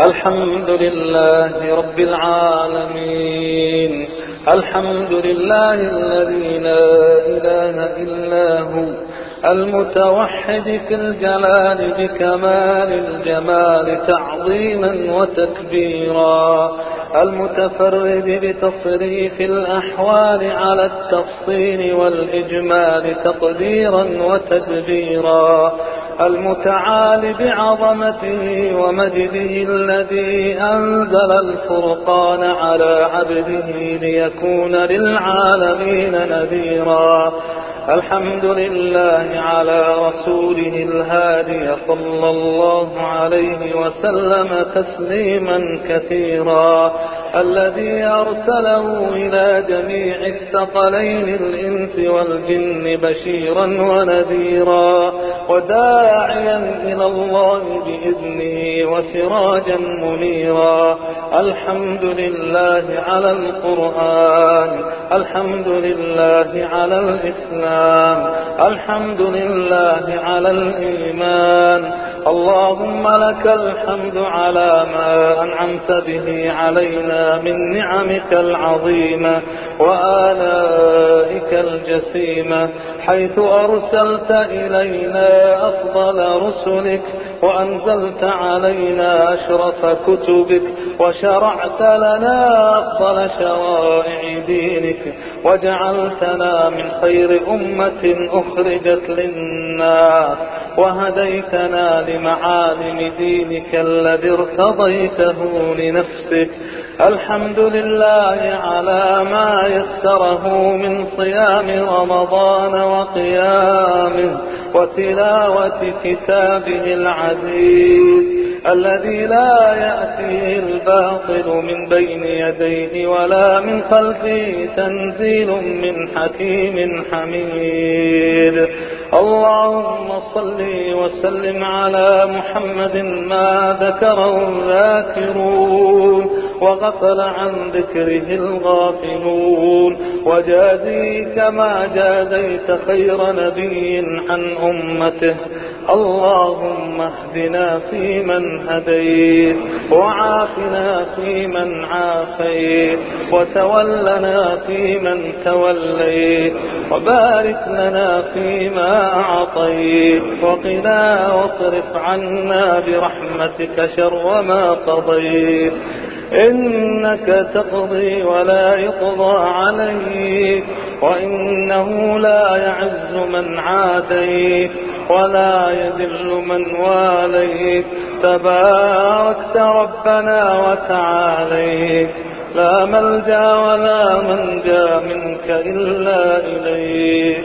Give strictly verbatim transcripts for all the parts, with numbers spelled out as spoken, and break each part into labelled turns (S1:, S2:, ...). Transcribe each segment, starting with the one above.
S1: الحمد لله رب العالمين. الحمد لله الذي لا إله إلا هو، المتوحد في الجلال بكمال الجمال تعظيما وتكبيرا، المتفرد بتصريف الأحوال على التفصيل والإجمال تقديرا وتدبيرا، المتعال بعظمته ومجده الذي أنزل الفرقان على عبده ليكون للعالمين نذيرا. الحمد لله على رسوله الهادي صلى الله عليه وسلم تسليما كثيرا، الذي أرسله إلى جميع الثقلين الإنس والجن بشيرا ونذيرا، وداعيا إلى الله بإذنه وسراجا منيرا. الحمد لله على القرآن، الحمد لله على الإسلام، الحمد لله على الإيمان. اللهم لك الحمد على ما أنعمت به علينا من نعمك العظيمة وآلائك الجسيمة، حيث أرسلت إلينا أفضل رسلك، وأنزلت علينا أشرف كتبك، وشرعت لنا أفضل شرائع دينك، وجعلتنا من خير أمة أخرجت للناس، وهديتنا لمعالم دينك الذي ارتضيته لنفسك. الحمد لله على ما يسره من صيام رمضان وقيامه وتلاوة كتابه العزيز، الذي لا يأتيه الباطل من بين يديه ولا من خلفه، تنزيل من حكيم حميد. اللهم صل وسلم على محمد ما ذكره الذاكرون وغفل عن ذكره الغافلون، وجازي كما جازيت خير نبي عن أمته. اللهم اهدنا فيمن هديت، وعافنا فيمن عافيت، وتولنا فيمن توليت، وبارك لنا فيما أعطيت، وقنا واصرف عنا برحمتك شر ما قضيت. إنك تقضي ولا يقضى عليك، وإنه لا يعز من عاديت ولا يذل من واليت. تباركت ربنا وتعاليت، لا ملجأ ولا منجا منك إلا إليك.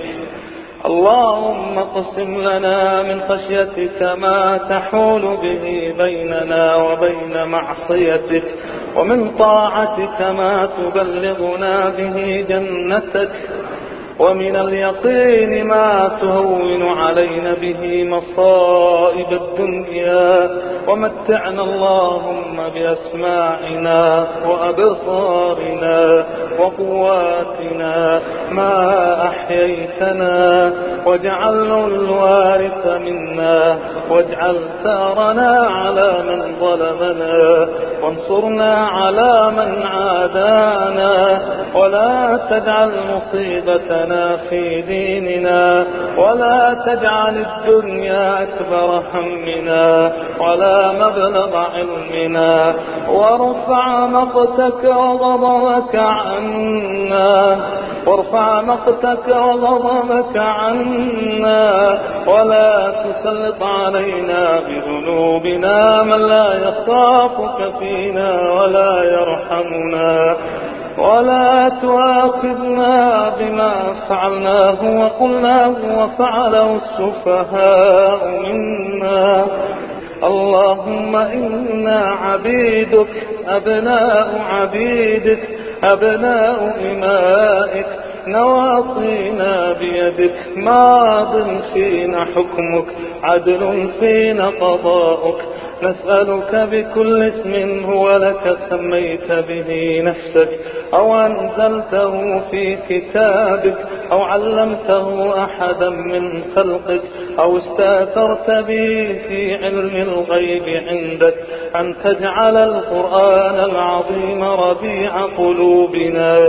S1: اللهم اقسم لنا من خشيتك ما تحول به بيننا وبين معصيتك، ومن طاعتك ما تبلغنا به جنتك، ومن اليقين ما تهون علينا به مصائب الدنيا. ومتعنا اللهم بأسماعنا وأبصارنا وقواتنا ما أحييتنا، واجعله الوارث منا، واجعل ثارنا على من ظلمنا، وانصرنا على من عادانا، ولا تجعل مصيبتنا في ديننا، ولا تجعل الدنيا أكبر همنا ولا مبلغ علمنا، وارفع مقتك وغضبك عنا، وارفع مقتك وغضبك عنا، ولا تسلط علينا بذنوبنا من لا يخافك فينا ولا يرحمنا، ولا تؤاخذنا بما فعلناه وقلناه وفعله السفهاء منا. اللهم إنا عبيدك، أبناء عبيدك، أبناء إمائك، نواصينا بيدك، ماض فينا حكمك، عدل فينا قضاؤك. نسألك بكل اسم هو لك سميت به نفسك أو أنزلته في كتابك أو علمته أحدا من خلقك أو استأثرت به في علم الغيب عندك أن تجعل القرآن العظيم ربيع قلوبنا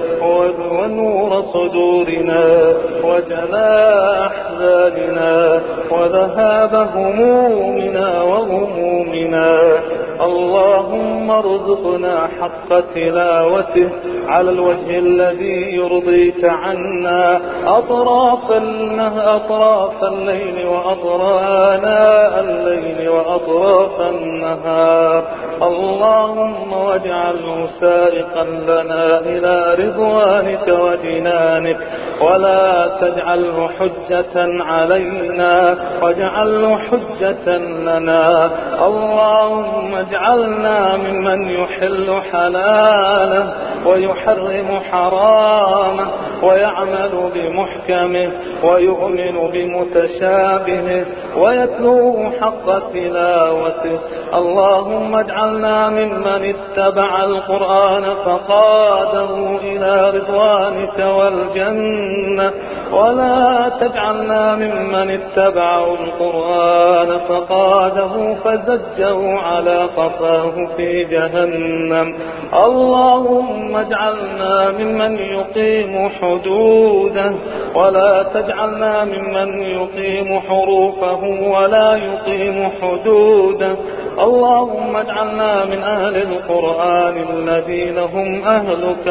S1: ونور صدورنا وجلاء أحزاننا وذهاب همومنا وغمومنا. اللهم ارزقنا حق تلاوته على الوجه الذي يرضيك عنا أطراف أطراف الليل وأطرانا الليل وأطراف النهار. اللهم واجعله سائقا لنا إلى رضوانك وجنانك ولا تجعله حجة علينا واجعله حجة لنا. اللهم اجعلنا ممن يحل حلاله ويحرم حرامه ويعمل بمحكمه ويؤمن بمتشابهه ويتلوه حق تلاوته. اللهم اجعلنا ممن اتبع القرآن فقاده إلى رضوانك والجنة ولا تجعلنا ممن اتبعوا القرآن فقاده فزجه على قفاه في جهنم. اللهم اجعلنا ممن يقيم حدوده ولا تجعلنا ممن يقيم حروفه ولا يقيم حدوده. اللهم اجعلنا من أهل القرآن الذين هم أهلك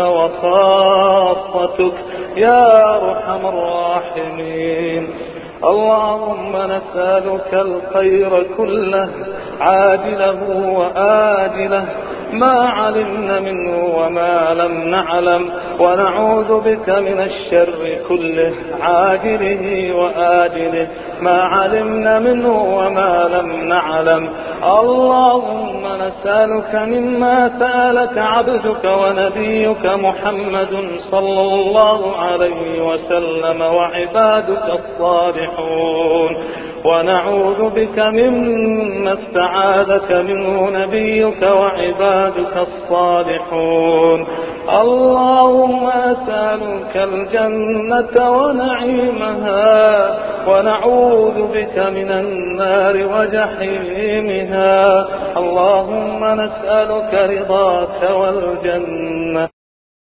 S1: وخاصتك يا أرحم الراحمين. اللهم نسألك الخير كله عاجله وآجله ما علمنا منه وما لم نعلم ونعوذ بك من الشر كله عاجله وآجله ما علمنا منه وما لم نعلم. اللهم نسألك مما سألك عبدك ونبيك محمد صلى الله عليه وسلم وعبادك الصالحون ونعوذ بك مما استعاذك منه نبيك وعبادك الصالحون. اللهم أسألك الجنة ونعيمها ونعوذ بك من النار وجحيمها. اللهم نسألك رضاك والجنة